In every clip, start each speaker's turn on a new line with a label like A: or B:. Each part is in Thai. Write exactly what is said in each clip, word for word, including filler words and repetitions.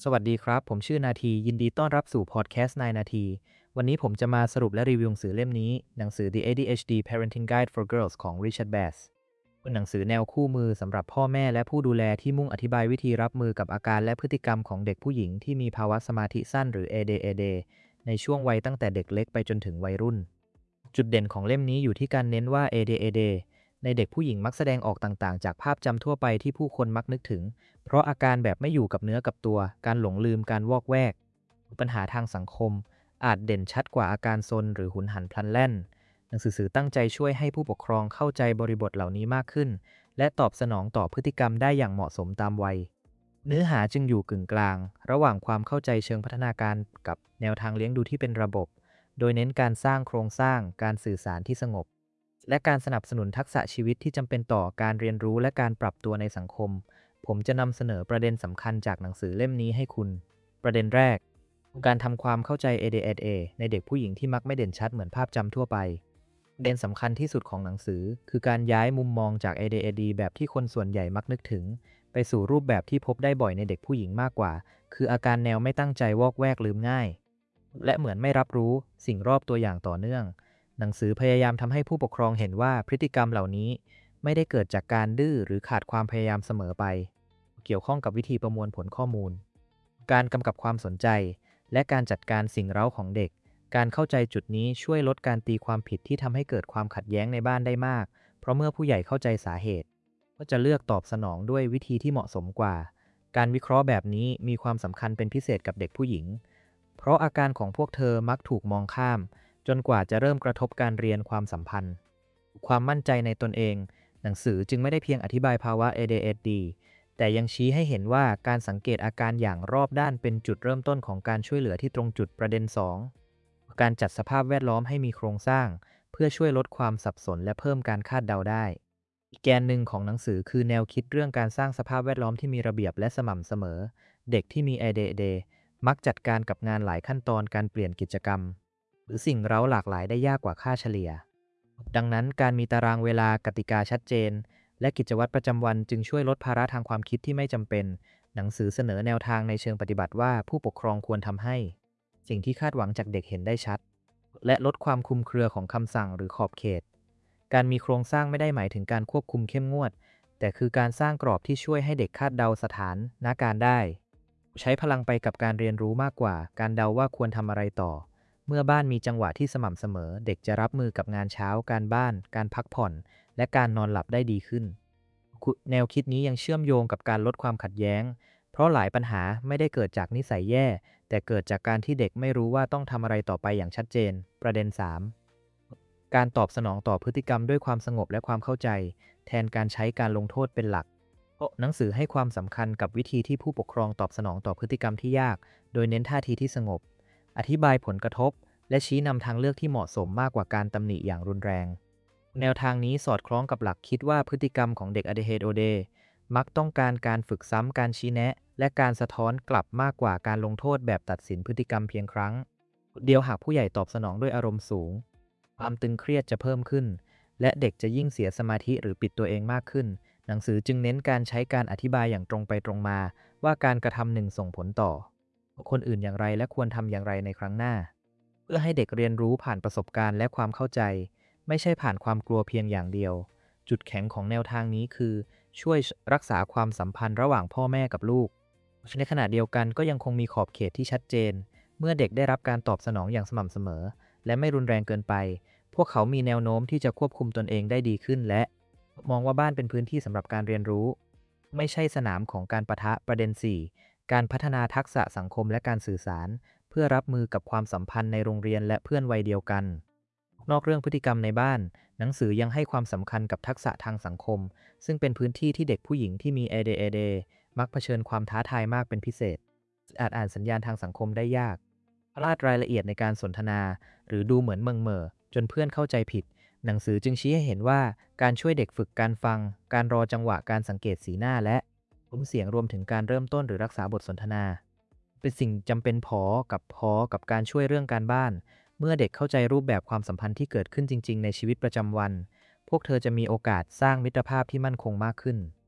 A: สวัสดีครับผมชื่อนาทียินดีต้อนรับสู่พอดแคสต์นายนาทีวันนี้ผมจะมาสรุปและรีวิวหนังสือเล่มนี้หนังสือ The เอ ดี เอช ดี Parenting Guide for Girls ของ Richard Bass เป็นหนังสือแนวคู่มือสำหรับพ่อแม่และผู้ดูแลที่มุ่งอธิบายวิธีรับมือกับอาการและพฤติกรรมของเด็กผู้หญิงที่มีภาวะสมาธิสั้นหรือ เอ ดี เอ ดี ในช่วงวัยตั้งแต่เด็กเล็กไปจนถึงวัยรุ่นจุดเด่นของเล่มนี้อยู่ที่การเน้นว่า เอ ดี เอ ดี ในเด็กผู้หญิงมักแสดงออกต่างๆจากภาพจำทั่วไปที่ผู้คนมักนึกถึงเพราะอาการแบบไม่อยู่กับเนื้อกับตัวการหลงลืมการวอกแวกปัญหาทางสังคมอาจเด่นชัดกว่าอาการซนหรือหุนหันพลันแล่นหนังสือสื่อตั้งใจช่วยให้ผู้ปกครองเข้าใจบริบทเหล่านี้มากขึ้นและตอบสนองต่อพฤติกรรมได้อย่างเหมาะสมตามวัยเนื้อหาจึงอยู่กึ่งกลางระหว่างความเข้าใจเชิงพัฒนาการกับแนวทางเลี้ยงดูที่เป็นระบบโดยเน้นการสร้างโครงสร้างการสื่อสารที่สงบและการสนับสนุนทักษะชีวิตที่จำเป็นต่อการเรียนรู้และการปรับตัวในสังคมผมจะนำเสนอประเด็นสำคัญจากหนังสือเล่มนี้ให้คุณประเด็นแรกการทำความเข้าใจ เอ ดี เอ ดี ในเด็กผู้หญิงที่มักไม่เด่นชัดเหมือนภาพจำทั่วไปประเด็นสำคัญที่สุดของหนังสือคือการย้ายมุมมองจาก เอ ดี เอ ดี แบบที่คนส่วนใหญ่มักนึกถึงไปสู่รูปแบบที่พบได้บ่อยในเด็กผู้หญิงมากกว่าคืออาการแนวไม่ตั้งใจวอกแวกลืมง่ายและเหมือนไม่รับรู้สิ่งรอบตัวอย่างต่อเนื่องหนังสือพยายามทำให้ผู้ปกครองเห็นว่าพฤติกรรมเหล่านี้ไม่ได้เกิดจากการดื้อหรือขาดความพยายามเสมอไปเกี่ยวข้องกับวิธีประมวลผลข้อมูลการกำกับความสนใจและการจัดการสิ่งเร้าของเด็กการเข้าใจจุดนี้ช่วยลดการตีความผิดที่ทำให้เกิดความขัดแย้งในบ้านได้มากเพราะเมื่อผู้ใหญ่เข้าใจสาเหตุก็จะเลือกตอบสนองด้วยวิธีที่เหมาะสมกว่าการวิเคราะห์แบบนี้มีความสำคัญเป็นพิเศษกับเด็กผู้หญิงเพราะอาการของพวกเธอมักถูกมองข้ามจนกว่าจะเริ่มกระทบการเรียนความสัมพันธ์ความมั่นใจในตนเองหนังสือจึงไม่ได้เพียงอธิบายภาวะ เอ ดี เอ ดี แต่ยังชี้ให้เห็นว่าการสังเกตอาการอย่างรอบด้านเป็นจุดเริ่มต้นของการช่วยเหลือที่ตรงจุดประเด็นสองการจัดสภาพแวดล้อมให้มีโครงสร้างเพื่อช่วยลดความสับสนและเพิ่มการคาดเดาได้อีกแกนหนึ่งของหนังสือคือแนวคิดเรื่องการสร้างสภาพแวดล้อมที่มีระเบียบและสม่ำเสมอเด็กที่มี เอ ดี เอ ดี มักจัดการกับงานหลายขั้นตอนการเปลี่ยนกิจกรรมหรือสิ่งเร้าหลากหลายได้ยากกว่าค่าเฉลี่ยดังนั้นการมีตารางเวลากติกาชัดเจนและกิจวัตรประจำวันจึงช่วยลดภาระทางความคิดที่ไม่จำเป็นหนังสือเสนอแนวทางในเชิงปฏิบัติว่าผู้ปกครองควรทำให้สิ่งที่คาดหวังจากเด็กเห็นได้ชัดและลดความคลุมเครือของคำสั่งหรือขอบเขตการมีโครงสร้างไม่ได้หมายถึงการควบคุมเข้มงวดแต่คือการสร้างกรอบที่ช่วยให้เด็กคาดเดาสถานการณ์ได้ใช้พลังไปกับการเรียนรู้มากกว่าการเดาว่าควรทำอะไรต่อเมื่อบ้านมีจังหวะที่สม่ำเสมอเด็กจะรับมือกับงานเช้าการบ้านการพักผ่อนและการนอนหลับได้ดีขึ้นแนวคิดนี้ยังเชื่อมโยงกับการลดความขัดแย้งเพราะหลายปัญหาไม่ได้เกิดจากนิสัยแย่แต่เกิดจากการที่เด็กไม่รู้ว่าต้องทำอะไรต่อไปอย่างชัดเจนประเด็นสามการตอบสนองต่อพฤติกรรมด้วยความสงบและความเข้าใจแทนการใช้การลงโทษเป็นหลักเพราะหนังสือให้ความสำคัญกับวิธีที่ผู้ปกครองตอบสนองต่อพฤติกรรมที่ยากโดยเน้นท่าทีที่สงบอธิบายผลกระทบและชี้นำทางเลือกที่เหมาะสมมากกว่าการตำหนิอย่างรุนแรงแนวทางนี้สอดคล้องกับหลักคิดว่าพฤติกรรมของเด็ก เอ ดี เอช ดี มักต้องการการฝึกซ้ำการชี้แนะและการสะท้อนกลับมากกว่าการลงโทษแบบตัดสินพฤติกรรมเพียงครั้งเดียวหากผู้ใหญ่ตอบสนองด้วยอารมณ์สูงความตึงเครียดจะเพิ่มขึ้นและเด็กจะยิ่งเสียสมาธิหรือปิดตัวเองมากขึ้นหนังสือจึงเน้นการใช้การอธิบายอย่างตรงไปตรงมาว่าการกระทำหนึ่งส่งผลต่อคนอื่นอย่างไรและควรทำอย่างไรในครั้งหน้าเพื่อให้เด็กเรียนรู้ผ่านประสบการณ์และความเข้าใจไม่ใช่ผ่านความกลัวเพียงอย่างเดียวจุดแข็งของแนวทางนี้คือช่วยรักษาความสัมพันธ์ระหว่างพ่อแม่กับลูกในขณะเดียวกันก็ยังคงมีขอบเขตที่ชัดเจนเมื่อเด็กได้รับการตอบสนองอย่างสม่ำเสมอและไม่รุนแรงเกินไปพวกเขามีแนวโน้มที่จะควบคุมตนเองได้ดีขึ้นและมองว่าบ้านเป็นพื้นที่สำหรับการเรียนรู้ไม่ใช่สนามของการปะทะประเด็นสี่การพัฒนาทักษะสังคมและการสื่อสารเพื่อรับมือกับความสัมพันธ์ในโรงเรียนและเพื่อนวัยเดียวกันนอกเรื่องพฤติกรรมในบ้านหนังสือยังให้ความสำคัญกับทักษะทางสังคมซึ่งเป็นพื้นที่ที่เด็กผู้หญิงที่มี เอ ดี เอ ดี มักเผชิญความท้าทายมากเป็นพิเศษอาจอ่านสัญญาณทางสังคมได้ยากพลาดรายละเอียดในการสนทนาหรือดูเหมือนเมิงเม่อจนเพื่อนเข้าใจผิดหนังสือจึงชี้ให้เห็นว่าการช่วยเด็กฝึกการฟังการรอจังหวะการสังเกตสีหน้าและซุ้มเสียงรวมถึงการเริ่มต้นหรือรักษาบทสนทนาเป็นสิ่งจำเป็นพอกับพอกับการช่วยเรื่องการบ้านเมื่อเด็กเข้าใจรูปแบบความสัมพันธ์ที่เกิดขึ้นจริงๆในชีวิตประจำวันพวกเธอจะมีโอกาสสร้างมิตรภาพที่มั่นคงมากขึ้น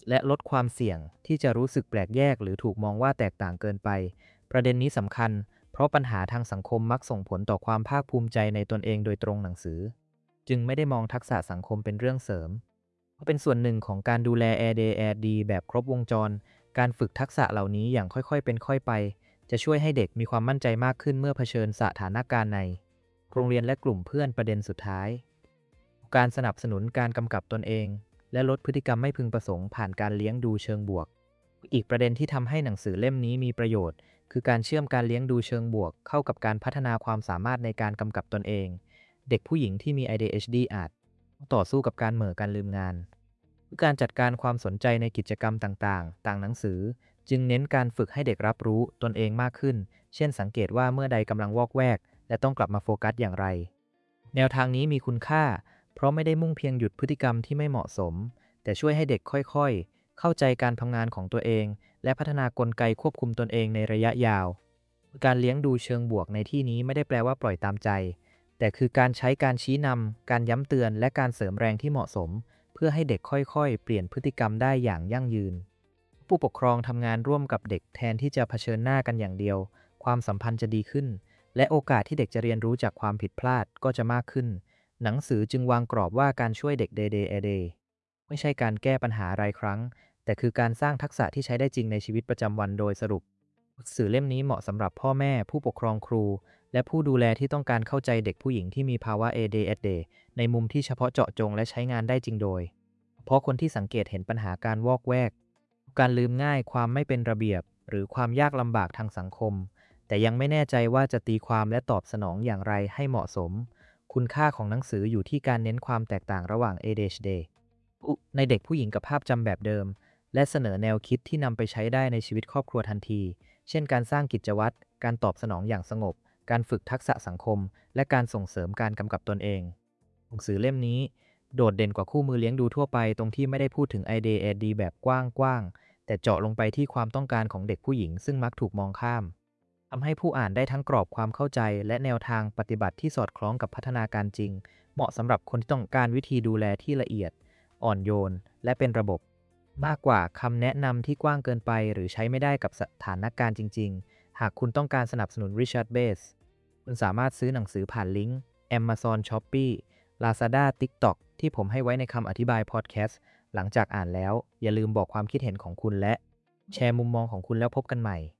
A: และลดความเสี่ยงที่จะรู้สึกแปลกแยกหรือถูกมองว่าแตกต่างเกินไปประเด็นนี้สำคัญเพราะปัญหาทางสังคมมักส่งผลต่อความภาคภูมิใจในตนเองโดยตรงหนังสือจึงไม่ได้มองทักษะสังคมเป็นเรื่องเสริมเพราะเป็นส่วนหนึ่งของการดูแล เอ ดี เอ ดี แบบครบวงจรการฝึกทักษะเหล่านี้อย่างค่อยๆเป็นค่อยไปจะช่วยให้เด็กมีความมั่นใจมากขึ้นเมื่อเผชิญสถานการณ์ในโรงเรียนและกลุ่มเพื่อนประเด็นสุดท้ายการสนับสนุนการกำกับตนเองและลดพฤติกรรมไม่พึงประสงค์ผ่านการเลี้ยงดูเชิงบวกอีกประเด็นที่ทำให้หนังสือเล่มนี้มีประโยชน์คือการเชื่อมการเลี้ยงดูเชิงบวกเข้ากับการพัฒนาความสามารถในการกำกับตนเองเด็กผู้หญิงที่มี เอ ดี เอช ดี อาจต่อสู้กับการเหม่อการลืมงานการจัดการความสนใจในกิจกรรมต่างๆต่างหนังสือจึงเน้นการฝึกให้เด็กรับรู้ตนเองมากขึ้นเช่นสังเกตว่าเมื่อใดกำลังวอกแวกและต้องกลับมาโฟกัสอย่างไรแนวทางนี้มีคุณค่าเพราะไม่ได้มุ่งเพียงหยุดพฤติกรรมที่ไม่เหมาะสมแต่ช่วยให้เด็กค่อยๆเข้าใจการทำงานของตัวเองและพัฒนากลไกควบคุมตนเองในระยะยาวการเลี้ยงดูเชิงบวกในที่นี้ไม่ได้แปลว่าปล่อยตามใจแต่คือการใช้การชี้นำการย้ำเตือนและการเสริมแรงที่เหมาะสมเพื่อให้เด็กค่อยๆเปลี่ยนพฤติกรรมได้อย่างยั่งยืนผู้ปกครองทำงานร่วมกับเด็กแทนที่จะเผชิญหน้ากันอย่างเดียวความสัมพันธ์จะดีขึ้นและโอกาสที่เด็กจะเรียนรู้จากความผิดพลาดก็จะมากขึ้นหนังสือจึงวางกรอบว่าการช่วยเด็ก Day Day a Day ไม่ใช่การแก้ปัญหารายครั้งแต่คือการสร้างทักษะที่ใช้ได้จริงในชีวิตประจำวันโดยสรุปหนังสือเล่มนี้เหมาะสำหรับพ่อแม่ผู้ปกครองครูและผู้ดูแลที่ต้องการเข้าใจเด็กผู้หญิงที่มีภาวะ เอ ดี เอช ดี ในมุมที่เฉพาะเจาะจงและใช้งานได้จริงโดยเพราะคนที่สังเกตเห็นปัญหาการวอกแวกการลืมง่ายความไม่เป็นระเบียบหรือความยากลำบากทางสังคมแต่ยังไม่แน่ใจว่าจะตีความและตอบสนองอย่างไรให้เหมาะสมคุณค่าของหนังสืออยู่ที่การเน้นความแตกต่างระหว่าง เอ ดี เอช ดี ในเด็กผู้หญิงกับภาพจำแบบเดิมและเสนอแนวคิดที่นำไปใช้ได้ในชีวิตครอบครัวทันทีเช่นการสร้างกิจวัตรการตอบสนองอย่างสงบการฝึกทักษะสังคมและการส่งเสริมการกำกับตนเองหนังสือเล่มนี้โดดเด่นกว่าคู่มือเลี้ยงดูทั่วไปตรงที่ไม่ได้พูดถึง ไอ ดี เอ ดี แบบกว้างๆแต่เจาะลงไปที่ความต้องการของเด็กผู้หญิงซึ่งมักถูกมองข้ามทำให้ผู้อ่านได้ทั้งกรอบความเข้าใจและแนวทางปฏิบัติที่สอดคล้องกับพัฒนาการจริงเหมาะสำหรับคนที่ต้องการวิธีดูแลที่ละเอียดอ่อนโยนและเป็นระบบมากกว่าคำแนะนำที่กว้างเกินไปหรือใช้ไม่ได้กับสถานการณ์จริงๆหากคุณต้องการสนับสนุน Richard Base คุณสามารถซื้อหนังสือผ่านลิงก์ Amazon Shopee Lazada TikTok ที่ผมให้ไว้ในคำอธิบายพอดแคสต์หลังจากอ่านแล้วอย่าลืมบอกความคิดเห็นของคุณและแชร์มุมมองของคุณแล้วพบกันใหม่